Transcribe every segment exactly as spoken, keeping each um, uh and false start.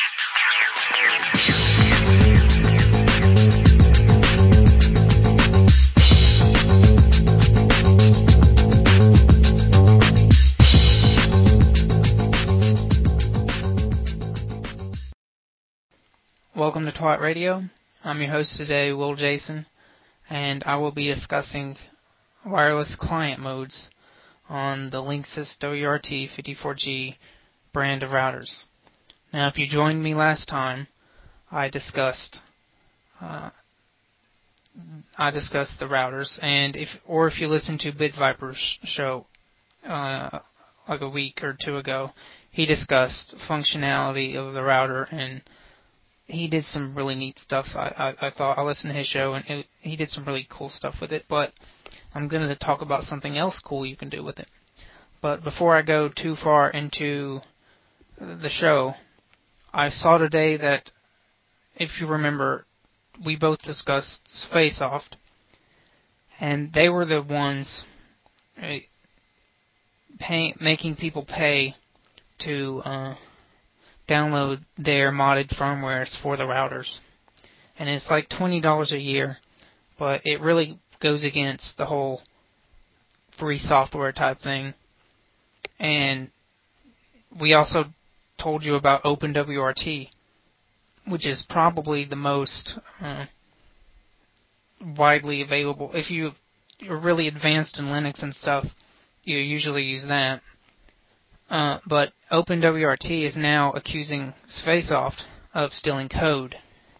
Welcome to Twat Radio. I'm your host today, Will Jason, and I will be discussing wireless client modes on the Linksys W R T fifty-four G brand of routers. Now, if you joined me last time, I discussed uh, I discussed the routers, and if or if you listened to BitViper's show uh, like a week or two ago, he discussed functionality of the router, and he did some really neat stuff. I, I, I thought I listened to his show, and it, he did some really cool stuff with it. But I'm going to talk about something else cool you can do with it. But before I go too far into the show, I saw today that, if you remember, we both discussed Spacesoft, and they were the ones uh, pay, making people pay to Uh, download their modded firmwares for the routers. And it's like twenty dollars a year, but it really goes against the whole free software type thing. And we also told you about OpenWRT, which is probably the most uh, widely available. If you, you're really advanced in Linux and stuff, you usually use that. Uh, but OpenWRT is now accusing Spacesoft of stealing code.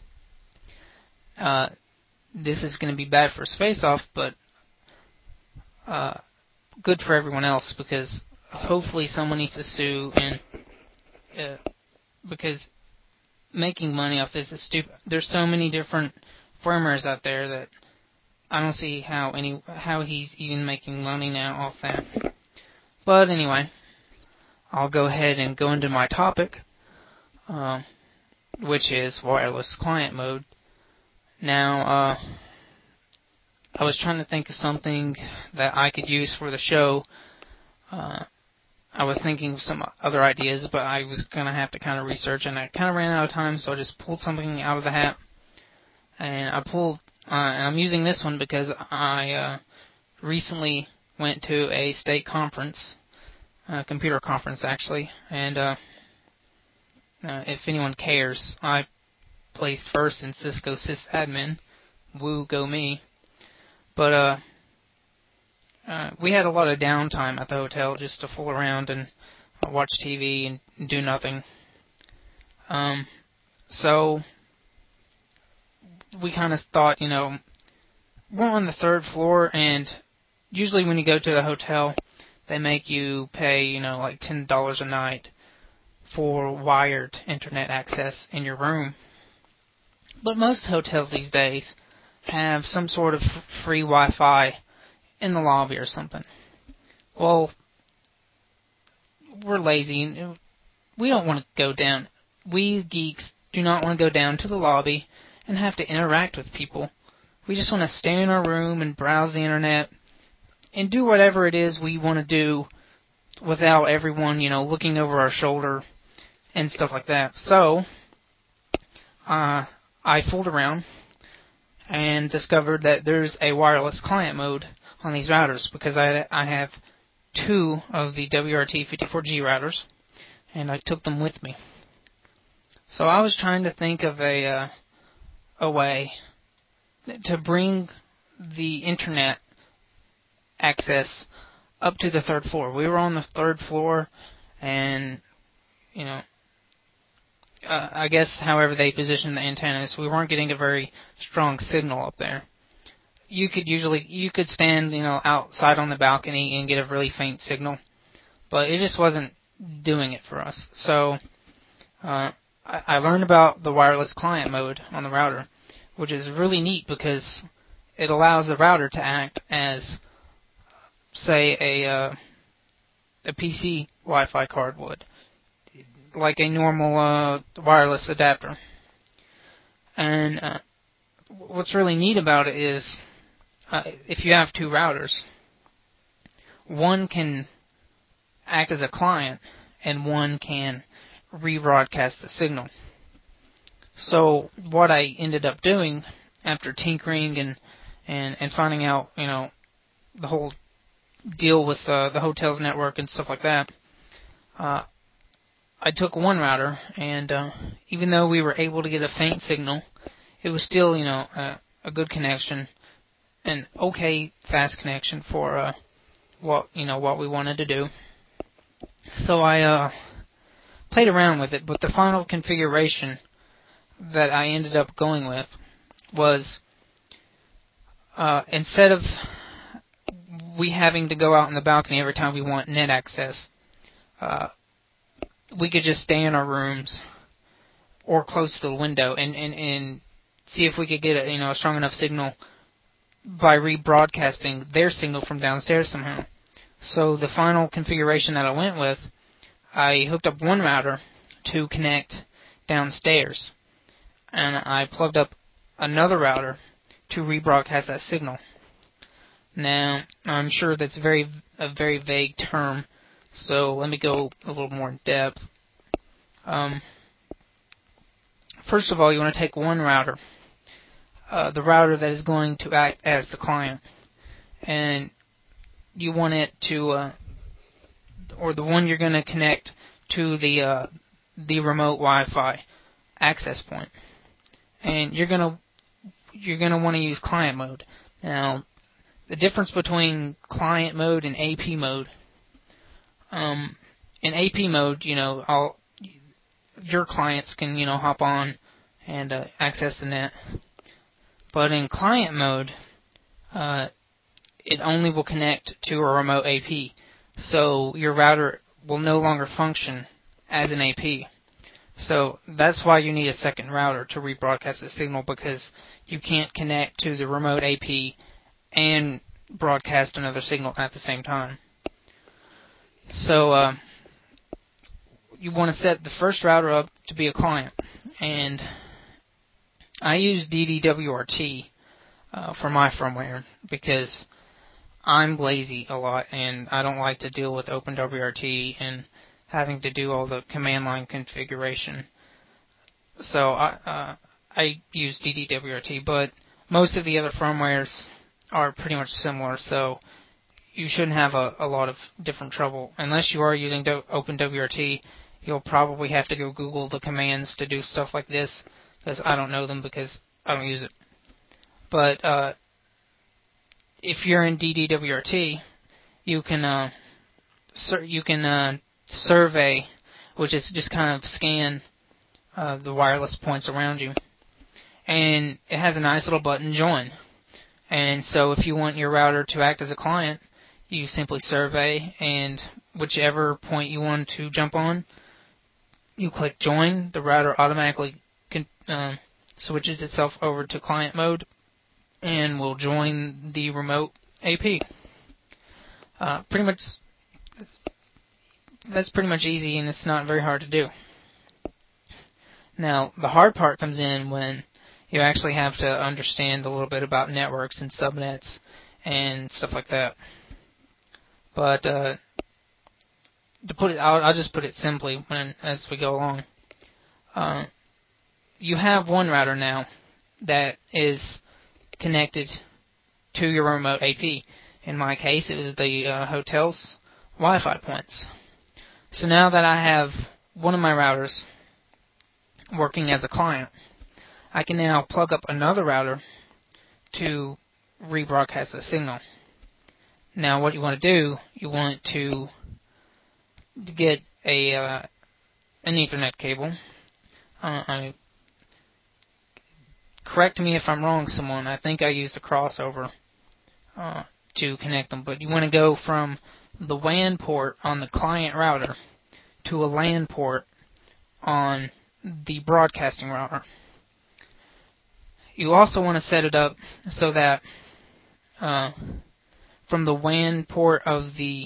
Uh, this is going to be bad for Spacesoft, but uh, good for everyone else, because hopefully someone needs to sue, and uh, because making money off this is stupid. There's so many different firmwares out there that I don't see how any how he's even making money now off that. But anyway, I'll go ahead and go into my topic, uh, which is wireless client mode. Now, uh, I was trying to think of something that I could use for the show. Uh, I was thinking of some other ideas, but I was going to have to kind of research, and I kind of ran out of time, so I just pulled something out of the hat. And I pulled, uh, and I'm using this one because I uh, recently went to a state conference. Uh, computer conference, actually, and uh, uh, if anyone cares, I placed first in Cisco sysadmin. Woo, go me. But uh, uh, we had a lot of downtime at the hotel just to fool around and uh, watch T V and do nothing. Um, so we kind of thought, you know, we're on the third floor, and usually when you go to a hotel, they make you pay, you know, like ten dollars a night for wired internet access in your room. But most hotels these days have some sort of f- free Wi-Fi in the lobby or something. Well, we're lazy. We don't want to go down. We geeks do not want to go down to the lobby and have to interact with people. We just want to stay in our room and browse the internet and do whatever it is we want to do without everyone, you know, looking over our shoulder and stuff like that. So, uh, I fooled around and discovered that there's a wireless client mode on these routers, because I, I have two of the W R T fifty-four G routers, and I took them with me. So I was trying to think of a, uh, a way to bring the internet access up to the third floor. We were on the third floor, and, you know, uh, I guess however they positioned the antennas, we weren't getting a very strong signal up there. You could usually, you could stand, you know, outside on the balcony and get a really faint signal, but it just wasn't doing it for us. So, uh, I, I learned about the wireless client mode on the router, which is really neat because it allows the router to act as, say, a uh, a P C Wi-Fi card would, like a normal uh, wireless adapter. And uh, what's really neat about it is, uh, if you have two routers, one can act as a client and one can rebroadcast the signal. So what I ended up doing after tinkering and and, and finding out, you know, the whole deal with uh, the hotel's network and stuff like that, uh, I took one router, and uh, even though we were able to get a faint signal, it was still, you know, a, a good connection, an okay fast connection for uh, what you know what we wanted to do. So I uh, played around with it, but the final configuration that I ended up going with was uh, instead of we having to go out in the balcony every time we want net access, uh, we could just stay in our rooms or close to the window and, and, and see if we could get a, you know, a strong enough signal by rebroadcasting their signal from downstairs somehow. So the final configuration that I went with, I hooked up one router to connect downstairs, and I plugged up another router to rebroadcast that signal. Now, I'm sure that's very a very vague term, so let me go a little more in depth. Um, first of all, you want to take one router, uh, the router that is going to act as the client, and you want it to, uh, or the one you're going to connect to the uh, the remote Wi-Fi access point, and you're gonna you're gonna want to use client mode. Now, the difference between client mode and A P mode. Um, in A P mode, you know, all your clients can, you know, hop on and uh, access the net. But in client mode, uh, it only will connect to a remote A P. So your router will no longer function as an A P. So that's why you need a second router to rebroadcast the signal, because you can't connect to the remote A P and broadcast another signal at the same time. So uh, you want to set the first router up to be a client, and I use D D W R T uh, for my firmware because I'm lazy a lot and I don't like to deal with OpenWRT and having to do all the command line configuration. So I uh, I use D D W R T, but most of the other firmwares are pretty much similar, so you shouldn't have a, a lot of different trouble. Unless you are using Do- OpenWRT, you'll probably have to go Google the commands to do stuff like this, because I don't know them because I don't use it. But uh, if you're in D D W R T, you can uh, sur- you can uh, survey, which is just kind of scan uh, the wireless points around you, and it has a nice little button, join. And so if you want your router to act as a client, you simply survey, and whichever point you want to jump on, you click join. The router automatically can, uh, switches itself over to client mode and will join the remote A P. Uh, pretty much, that's pretty much easy, and it's not very hard to do. Now, the hard part comes in when you actually have to understand a little bit about networks and subnets and stuff like that. But uh, to put it, I'll, I'll just put it simply when as we go along. Uh, you have one router now that is connected to your remote A P. In my case, it was the uh, hotel's Wi-Fi points. So now that I have one of my routers working as a client, I can now plug up another router to rebroadcast the signal. Now, what you want to do, you want to get a uh, an Ethernet cable. Uh, I, correct me if I'm wrong, someone. I think I used a crossover uh, to connect them, but you want to go from the W A N port on the client router to a LAN port on the broadcasting router. You also want to set it up so that uh, from the W A N port of the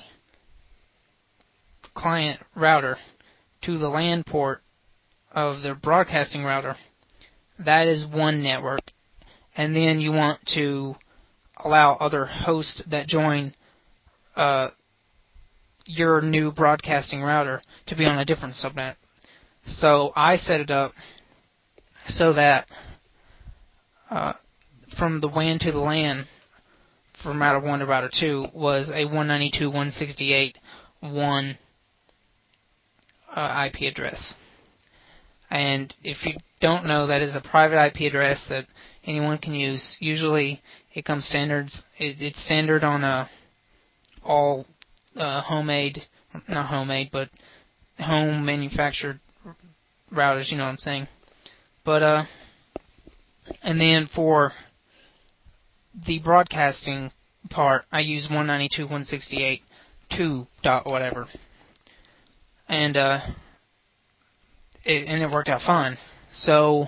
client router to the LAN port of the broadcasting router, that is one network. And then you want to allow other hosts that join uh, your new broadcasting router to be on a different subnet. So I set it up so that uh, from the W A N to the LAN, from router one to router two, was a one ninety-two dot one sixty-eight dot one uh, I P address. And if you don't know, that is a private I P address that anyone can use. Usually, it comes standards. It, it's standard on uh, all uh, homemade, not homemade, but home manufactured routers. You know what I'm saying? But uh, and then for the broadcasting part, I use one ninety-two dot one sixty-eight dot two dot whatever, and uh. It, and it worked out fine. So,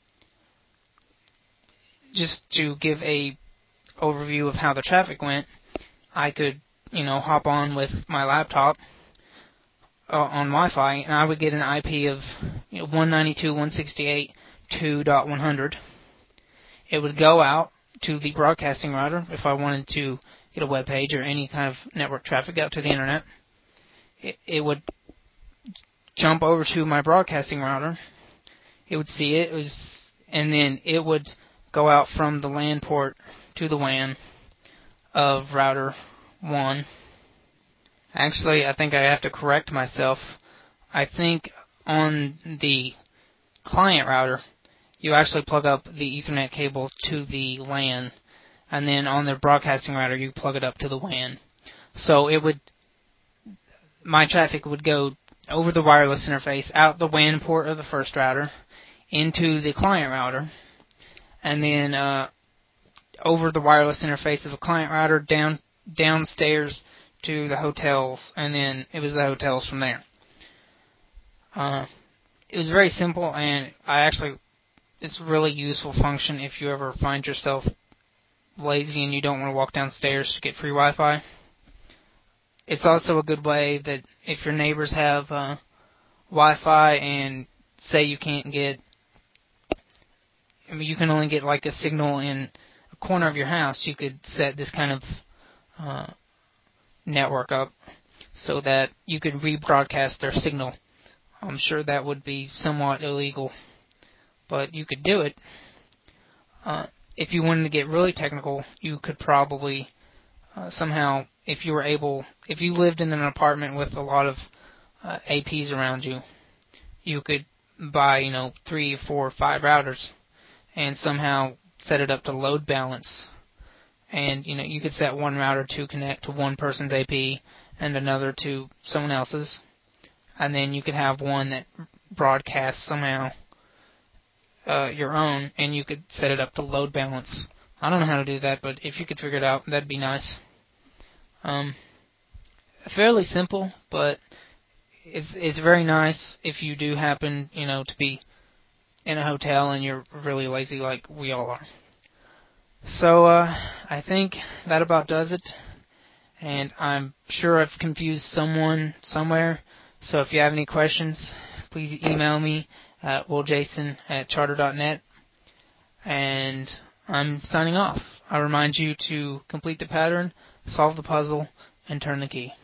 just to give a overview of how the traffic went, I could, you know, hop on with my laptop uh, on Wi-Fi, and I would get an I P of you know, one ninety-two dot one sixty-eight dot two dot one hundred. It would go out to the broadcasting router if I wanted to get a web page or any kind of network traffic out to the internet. It, it would jump over to my broadcasting router. It would see it, it was, and then it would go out from the LAN port to the W A N of router one. Actually, I think I have to correct myself. I think on the client router, you actually plug up the Ethernet cable to the LAN, and then on the broadcasting router, you plug it up to the W A N. So it would, my traffic would go over the wireless interface, out the W A N port of the first router, into the client router, and then uh, over the wireless interface of the client router, down downstairs to the hotels, and then it was the hotels from there. Uh, it was very simple, and I actually, it's a really useful function if you ever find yourself lazy and you don't want to walk downstairs to get free Wi-Fi. It's also a good way that if your neighbors have uh, Wi-Fi and say you can't get, I mean, you can only get like a signal in a corner of your house, you could set this kind of uh, network up so that you could rebroadcast their signal. I'm sure that would be somewhat illegal, but you could do it. Uh, if you wanted to get really technical, you could probably uh, somehow, if you were able, if you lived in an apartment with a lot of uh, A Ps around you, you could buy, you know, three, four, five routers and somehow set it up to load balance. And, you know, you could set one router to connect to one person's A P and another to someone else's. And then you could have one that broadcasts somehow uh, your own, and you could set it up to load balance. I don't know how to do that, but if you could figure it out, that'd be nice. Um, fairly simple, but it's it's very nice if you do happen, you know, to be in a hotel and you're really lazy like we all are. So uh, I think that about does it, and I'm sure I've confused someone somewhere. So if you have any questions, please email me at willjason at charter dot net, and I'm signing off. I remind you to complete the pattern, solve the puzzle, and turn the key.